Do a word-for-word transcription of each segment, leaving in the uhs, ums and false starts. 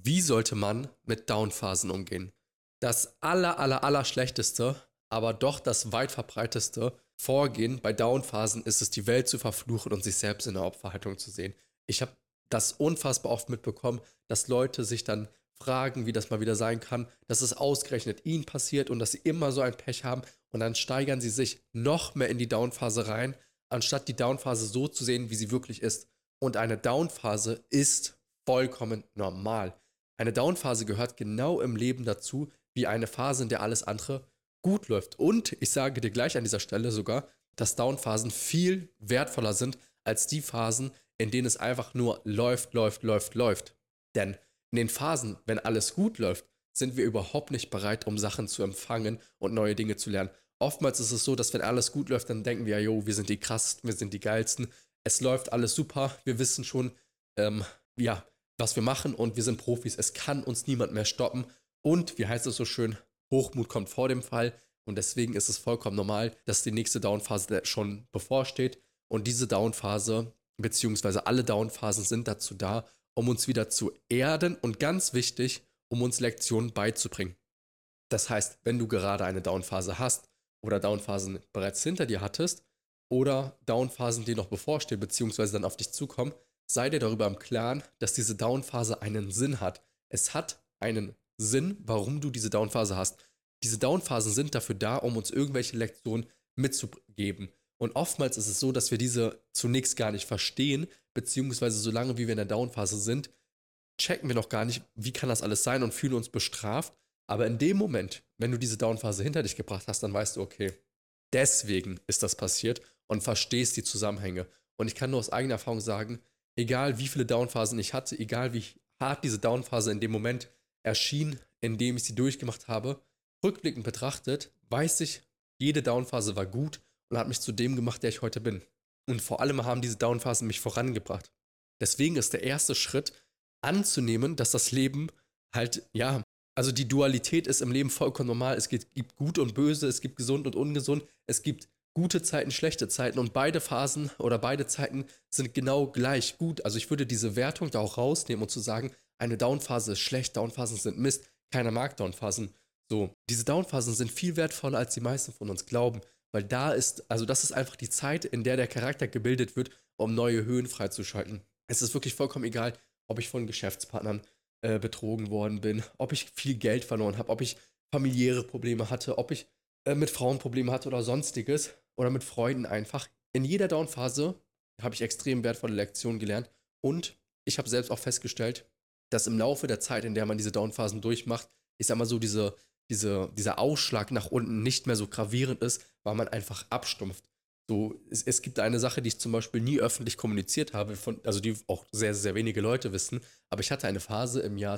Wie sollte man mit Downphasen umgehen? Das aller, aller, aller schlechteste, aber doch das weit verbreiteste Vorgehen bei Downphasen ist es, die Welt zu verfluchen und sich selbst in der Opferhaltung zu sehen. Ich habe das unfassbar oft mitbekommen, dass Leute sich dann fragen, wie das mal wieder sein kann, dass es ausgerechnet ihnen passiert und dass sie immer so ein Pech haben und dann steigern sie sich noch mehr in die Downphase rein, anstatt die Downphase so zu sehen, wie sie wirklich ist. Und eine Downphase ist vollkommen normal. Eine Downphase gehört genau im Leben dazu, wie eine Phase, in der alles andere gut läuft. Und ich sage dir gleich an dieser Stelle sogar, dass Downphasen viel wertvoller sind als die Phasen, in denen es einfach nur läuft, läuft, läuft, läuft. Denn in den Phasen, wenn alles gut läuft, sind wir überhaupt nicht bereit, um Sachen zu empfangen und neue Dinge zu lernen. Oftmals ist es so, dass wenn alles gut läuft, dann denken wir, jo, wir sind die krassesten, wir sind die geilsten. Es läuft alles super, wir wissen schon, ähm, ja, was wir machen und wir sind Profis. Es kann uns niemand mehr stoppen. Und, wie heißt es so schön, Hochmut kommt vor dem Fall. Und deswegen ist es vollkommen normal, dass die nächste Downphase schon bevorsteht. Und diese Downphase, beziehungsweise alle Downphasen sind dazu da, um uns wieder zu erden und ganz wichtig, um uns Lektionen beizubringen. Das heißt, wenn du gerade eine Downphase hast oder Downphasen bereits hinter dir hattest oder Downphasen, die noch bevorstehen, beziehungsweise dann auf dich zukommen, sei dir darüber im Klaren, dass diese Downphase einen Sinn hat. Es hat einen Sinn, warum du diese Downphase hast. Diese Downphasen sind dafür da, um uns irgendwelche Lektionen mitzugeben. Und oftmals ist es so, dass wir diese zunächst gar nicht verstehen, beziehungsweise solange wie wir in der Downphase sind, checken wir noch gar nicht, wie kann das alles sein und fühlen uns bestraft. Aber in dem Moment, wenn du diese Downphase hinter dich gebracht hast, dann weißt du, okay, deswegen ist das passiert und verstehst die Zusammenhänge. Und ich kann nur aus eigener Erfahrung sagen, egal wie viele Downphasen ich hatte, egal wie hart diese Downphase in dem Moment erschien, in dem ich sie durchgemacht habe, rückblickend betrachtet, weiß ich, jede Downphase war gut und hat mich zu dem gemacht, der ich heute bin. Und vor allem haben diese Downphasen mich vorangebracht. Deswegen ist der erste Schritt anzunehmen, dass das Leben halt, ja, also die Dualität ist im Leben vollkommen normal. Es gibt, gibt gut und böse, es gibt gesund und ungesund, es gibt gute Zeiten, schlechte Zeiten und beide Phasen oder beide Zeiten sind genau gleich gut. Also ich würde diese Wertung da auch rausnehmen und zu sagen, eine Downphase ist schlecht, Downphasen sind Mist, keiner mag Downphasen. So, diese Downphasen sind viel wertvoller, als die meisten von uns glauben, weil da ist, also das ist einfach die Zeit, in der der Charakter gebildet wird, um neue Höhen freizuschalten. Es ist wirklich vollkommen egal, ob ich von Geschäftspartnern äh, betrogen worden bin, ob ich viel Geld verloren habe, ob ich familiäre Probleme hatte, ob ich äh, mit Frauen Probleme hatte oder sonstiges oder mit Freunden einfach. In jeder Downphase habe ich extrem wertvolle Lektionen gelernt und ich habe selbst auch festgestellt, dass im Laufe der Zeit, in der man diese Downphasen durchmacht, ich sag mal so, diese, diese, dieser Ausschlag nach unten nicht mehr so gravierend ist, weil man einfach abstumpft. So, es, es gibt eine Sache, die ich zum Beispiel nie öffentlich kommuniziert habe, von, also die auch sehr, sehr wenige Leute wissen, aber ich hatte eine Phase im Jahr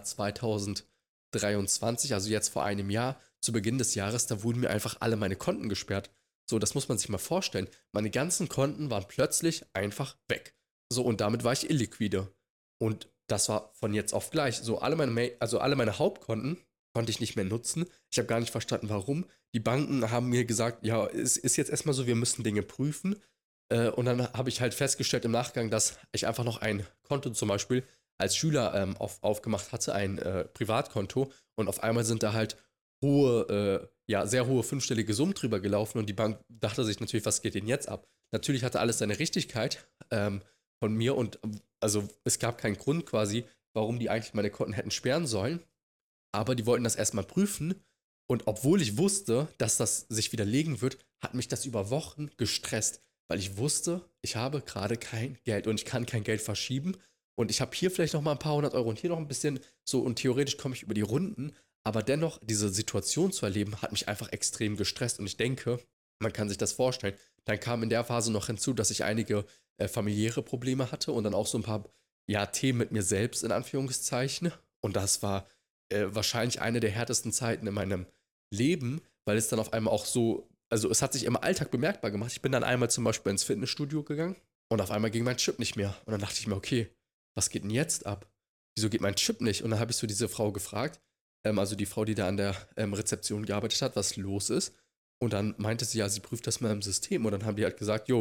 zweitausenddreiundzwanzig, also jetzt vor einem Jahr, zu Beginn des Jahres, da wurden mir einfach alle meine Konten gesperrt. So, das muss man sich mal vorstellen. Meine ganzen Konten waren plötzlich einfach weg. So, und damit war ich illiquide. Und das war von jetzt auf gleich. So, alle meine, Ma- also alle meine Hauptkonten konnte ich nicht mehr nutzen. Ich habe gar nicht verstanden, warum. Die Banken haben mir gesagt, ja, es ist jetzt erstmal so, wir müssen Dinge prüfen. Äh, und dann habe ich halt festgestellt im Nachgang, dass ich einfach noch ein Konto zum Beispiel als Schüler ähm, auf, aufgemacht hatte, ein äh, Privatkonto. Und auf einmal sind da halt hohe, äh, ja, sehr hohe fünfstellige Summen drüber gelaufen und die Bank dachte sich natürlich, was geht denn jetzt ab? Natürlich hatte alles seine Richtigkeit ähm, von mir und ähm, also es gab keinen Grund quasi, warum die eigentlich meine Konten hätten sperren sollen, aber die wollten das erstmal prüfen und obwohl ich wusste, dass das sich widerlegen wird, hat mich das über Wochen gestresst, weil ich wusste, ich habe gerade kein Geld und ich kann kein Geld verschieben und ich habe hier vielleicht noch mal ein paar hundert Euro und hier noch ein bisschen so und theoretisch komme ich über die Runden, aber dennoch diese Situation zu erleben, hat mich einfach extrem gestresst und ich denke, man kann sich das vorstellen. Dann kam in der Phase noch hinzu, dass ich einige äh, familiäre Probleme hatte und dann auch so ein paar ja, Themen mit mir selbst in Anführungszeichen und das war äh, wahrscheinlich eine der härtesten Zeiten in meinem Leben, weil es dann auf einmal auch so, also es hat sich im Alltag bemerkbar gemacht. Ich bin dann einmal zum Beispiel ins Fitnessstudio gegangen und auf einmal ging mein Chip nicht mehr. Und dann dachte ich mir, okay, was geht denn jetzt ab? Wieso geht mein Chip nicht? Und dann habe ich so diese Frau gefragt, ähm, also die Frau, die da an der ähm, Rezeption gearbeitet hat, was los ist. Und dann meinte sie, ja, sie prüft das mal im System. Und dann haben die halt gesagt, jo,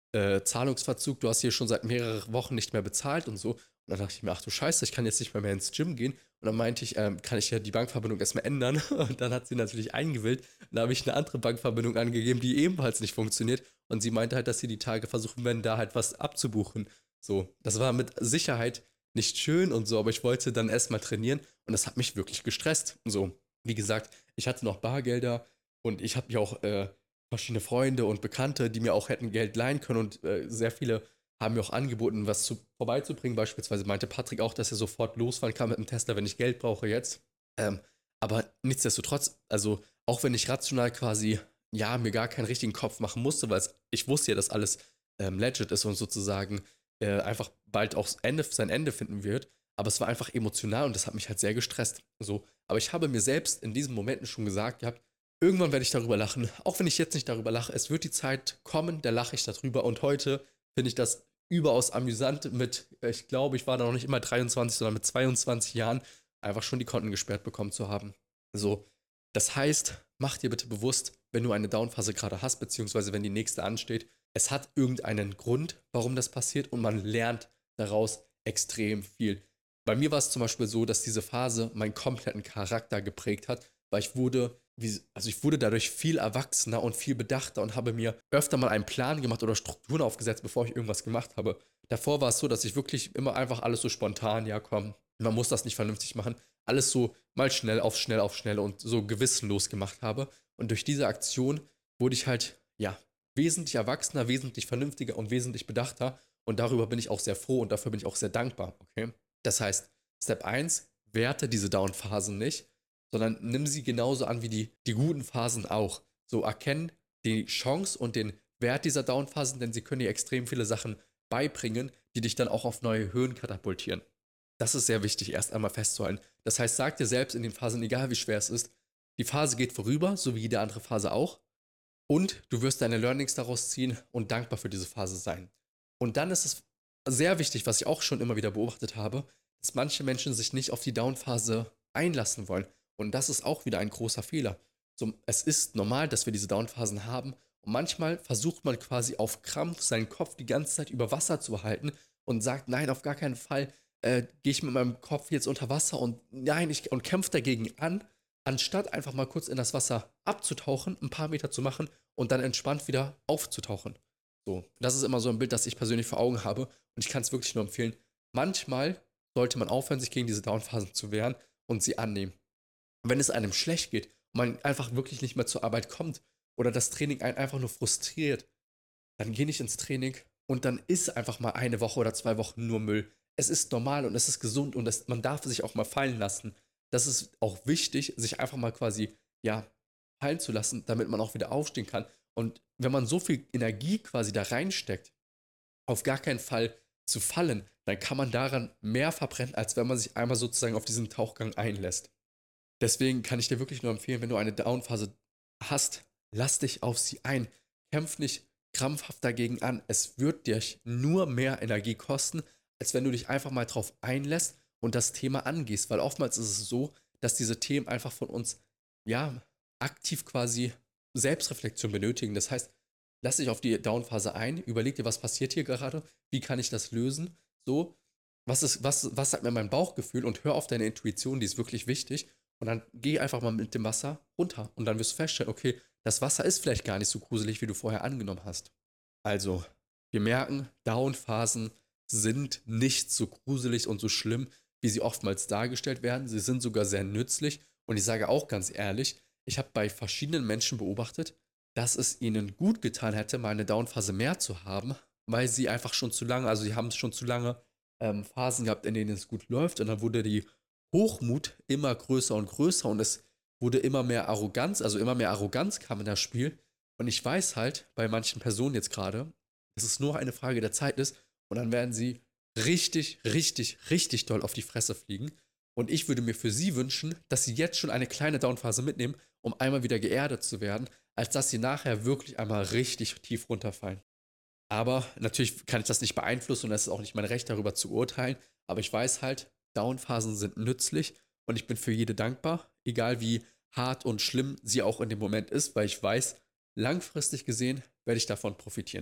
äh, Zahlungsverzug, du hast hier schon seit mehreren Wochen nicht mehr bezahlt und so. Und dann dachte ich mir, ach du Scheiße, ich kann jetzt nicht mehr, mehr ins Gym gehen. Und dann meinte ich, ähm, kann ich ja die Bankverbindung erstmal ändern? Und dann hat sie natürlich eingewilligt. Dann habe ich eine andere Bankverbindung angegeben, die ebenfalls nicht funktioniert. Und sie meinte halt, dass sie die Tage versuchen werden, da halt was abzubuchen. So, das war mit Sicherheit nicht schön und so, aber ich wollte dann erstmal trainieren und das hat mich wirklich gestresst. So, wie gesagt, ich hatte noch Bargelder und ich habe ja auch äh, verschiedene Freunde und Bekannte, die mir auch hätten Geld leihen können und äh, sehr viele haben mir auch angeboten, was zu, vorbeizubringen. Beispielsweise meinte Patrick auch, dass er sofort losfahren kann mit dem Tesla, wenn ich Geld brauche jetzt. Ähm, aber nichtsdestotrotz, also auch wenn ich rational quasi, ja, mir gar keinen richtigen Kopf machen musste, weil es, ich wusste ja, dass alles ähm, legit ist und sozusagen äh, einfach bald auch Ende, sein Ende finden wird. Aber es war einfach emotional und das hat mich halt sehr gestresst. So. Aber ich habe mir selbst in diesen Momenten schon gesagt gehabt, irgendwann werde ich darüber lachen. Auch wenn ich jetzt nicht darüber lache, es wird die Zeit kommen, da lache ich darüber. Und heute finde ich das überaus amüsant mit, ich glaube, ich war da noch nicht immer dreiundzwanzig, sondern mit zweiundzwanzig Jahren einfach schon die Konten gesperrt bekommen zu haben. So, das heißt, mach dir bitte bewusst, wenn du eine Downphase gerade hast, beziehungsweise wenn die nächste ansteht, es hat irgendeinen Grund, warum das passiert und man lernt daraus extrem viel. Bei mir war es zum Beispiel so, dass diese Phase meinen kompletten Charakter geprägt hat, weil ich wurde, wie, also ich wurde dadurch viel erwachsener und viel bedachter und habe mir öfter mal einen Plan gemacht oder Strukturen aufgesetzt, bevor ich irgendwas gemacht habe. Davor war es so, dass ich wirklich immer einfach alles so spontan, ja komm, man muss das nicht vernünftig machen, alles so mal schnell auf schnell auf schnell und so gewissenlos gemacht habe. Und durch diese Aktion wurde ich halt, ja, wesentlich erwachsener, wesentlich vernünftiger und wesentlich bedachter. Und darüber bin ich auch sehr froh und dafür bin ich auch sehr dankbar, okay? Das heißt, Step eins, werte diese Down-Phasen nicht, sondern nimm sie genauso an wie die, die guten Phasen auch. So erkenn die Chance und den Wert dieser Down-Phasen, denn sie können dir extrem viele Sachen beibringen, die dich dann auch auf neue Höhen katapultieren. Das ist sehr wichtig, erst einmal festzuhalten. Das heißt, sag dir selbst in den Phasen, egal wie schwer es ist, die Phase geht vorüber, so wie jede andere Phase auch. Und du wirst deine Learnings daraus ziehen und dankbar für diese Phase sein. Und dann ist es sehr wichtig, was ich auch schon immer wieder beobachtet habe, dass manche Menschen sich nicht auf die Down-Phase einlassen wollen. Und das ist auch wieder ein großer Fehler. So, es ist normal, dass wir diese Down-Phasen haben. Und manchmal versucht man quasi auf Krampf seinen Kopf die ganze Zeit über Wasser zu halten und sagt, nein, auf gar keinen Fall äh, gehe ich mit meinem Kopf jetzt unter Wasser und nein, ich und kämpfe dagegen an, anstatt einfach mal kurz in das Wasser abzutauchen, ein paar Meter zu machen und dann entspannt wieder aufzutauchen. So, das ist immer so ein Bild, das ich persönlich vor Augen habe und ich kann es wirklich nur empfehlen. Manchmal sollte man aufhören, sich gegen diese Downphasen zu wehren und sie annehmen. Wenn es einem schlecht geht und man einfach wirklich nicht mehr zur Arbeit kommt oder das Training einen einfach nur frustriert, dann geh nicht ins Training und dann isst einfach mal eine Woche oder zwei Wochen nur Müll. Es ist normal und es ist gesund und es, man darf sich auch mal fallen lassen. Das ist auch wichtig, sich einfach mal quasi, ja, fallen zu lassen, damit man auch wieder aufstehen kann. Und wenn man so viel Energie quasi da reinsteckt, auf gar keinen Fall zu fallen, dann kann man daran mehr verbrennen, als wenn man sich einmal sozusagen auf diesen Tauchgang einlässt. Deswegen kann ich dir wirklich nur empfehlen, wenn du eine Downphase hast, lass dich auf sie ein. Kämpf nicht krampfhaft dagegen an. Es wird dir nur mehr Energie kosten, als wenn du dich einfach mal drauf einlässt und das Thema angehst. Weil oftmals ist es so, dass diese Themen einfach von uns, ja, aktiv quasi Selbstreflexion benötigen. Das heißt, lass dich auf die Downphase ein, überleg dir, was passiert hier gerade, wie kann ich das lösen, so, was ist, was, was sagt mir mein Bauchgefühl und hör auf deine Intuition, die ist wirklich wichtig. Und dann geh einfach mal mit dem Wasser runter und dann wirst du feststellen, okay, das Wasser ist vielleicht gar nicht so gruselig, wie du vorher angenommen hast. Also, wir merken, Downphasen sind nicht so gruselig und so schlimm, wie sie oftmals dargestellt werden. Sie sind sogar sehr nützlich. Und ich sage auch ganz ehrlich, ich habe bei verschiedenen Menschen beobachtet, dass es ihnen gut getan hätte, mal eine Downphase mehr zu haben, weil sie einfach schon zu lange, also sie haben schon zu lange ähm, Phasen gehabt, in denen es gut läuft. Und dann wurde die Hochmut immer größer und größer und es wurde immer mehr Arroganz, also immer mehr Arroganz kam in das Spiel. Und ich weiß halt bei manchen Personen jetzt gerade, dass es nur eine Frage der Zeit ist und dann werden sie richtig, richtig, richtig doll auf die Fresse fliegen. Und ich würde mir für sie wünschen, dass sie jetzt schon eine kleine Downphase mitnehmen, um einmal wieder geerdet zu werden, als dass sie nachher wirklich einmal richtig tief runterfallen. Aber natürlich kann ich das nicht beeinflussen und es ist auch nicht mein Recht, darüber zu urteilen. Aber ich weiß halt, Downphasen sind nützlich und ich bin für jede dankbar, egal wie hart und schlimm sie auch in dem Moment ist, weil ich weiß, langfristig gesehen werde ich davon profitieren.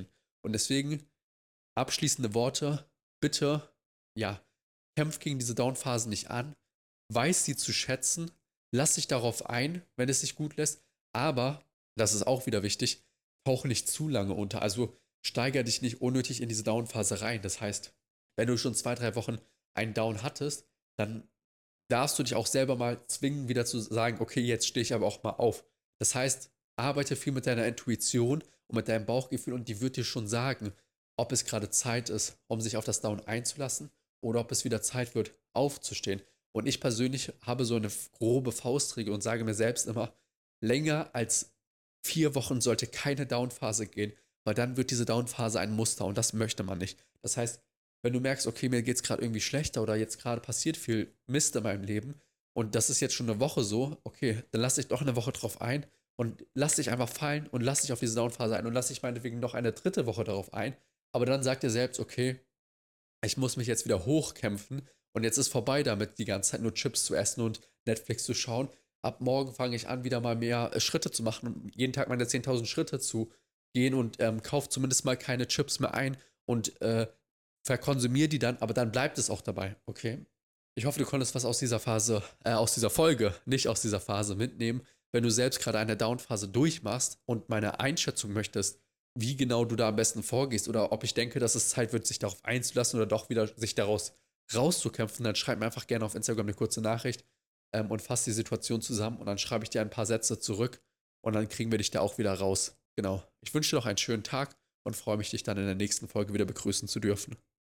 Und deswegen abschließende Worte, bitte, ja, kämpf gegen diese Down-Phasen nicht an, weiß sie zu schätzen, lass dich darauf ein, wenn es sich gut lässt, aber, das ist auch wieder wichtig, tauche nicht zu lange unter, also steiger dich nicht unnötig in diese Down-Phase rein. Das heißt, wenn du schon zwei, drei Wochen einen Down hattest, dann darfst du dich auch selber mal zwingen, wieder zu sagen, okay, jetzt stehe ich aber auch mal auf. Das heißt, arbeite viel mit deiner Intuition und mit deinem Bauchgefühl und die wird dir schon sagen, ob es gerade Zeit ist, um sich auf das Down einzulassen oder ob es wieder Zeit wird, aufzustehen. Und ich persönlich habe so eine grobe Faustregel und sage mir selbst immer, länger als vier Wochen sollte keine Down-Phase gehen, weil dann wird diese Down-Phase ein Muster und das möchte man nicht. Das heißt, wenn du merkst, okay, mir geht es gerade irgendwie schlechter oder jetzt gerade passiert viel Mist in meinem Leben und das ist jetzt schon eine Woche so, okay, dann lass dich doch eine Woche drauf ein und lass dich einfach fallen und lass dich auf diese Down-Phase ein und lass dich meinetwegen noch eine dritte Woche darauf ein, aber dann sag dir selbst, okay, ich muss mich jetzt wieder hochkämpfen und jetzt ist vorbei damit, die ganze Zeit nur Chips zu essen und Netflix zu schauen. Ab morgen fange ich an, wieder mal mehr äh, Schritte zu machen und jeden Tag meine zehntausend Schritte zu gehen und ähm, kaufe zumindest mal keine Chips mehr ein und äh, verkonsumiere die dann, aber dann bleibt es auch dabei, okay? Ich hoffe, du konntest was aus dieser Phase, äh, aus dieser Folge, nicht aus dieser Phase mitnehmen. Wenn du selbst gerade eine Down-Phase durchmachst und meine Einschätzung möchtest, wie genau du da am besten vorgehst oder ob ich denke, dass es Zeit wird, sich darauf einzulassen oder doch wieder sich daraus rauszukämpfen, dann schreib mir einfach gerne auf Instagram eine kurze Nachricht ähm, und fass die Situation zusammen und dann schreibe ich dir ein paar Sätze zurück und dann kriegen wir dich da auch wieder raus. Genau. Ich wünsche dir noch einen schönen Tag und freue mich, dich dann in der nächsten Folge wieder begrüßen zu dürfen.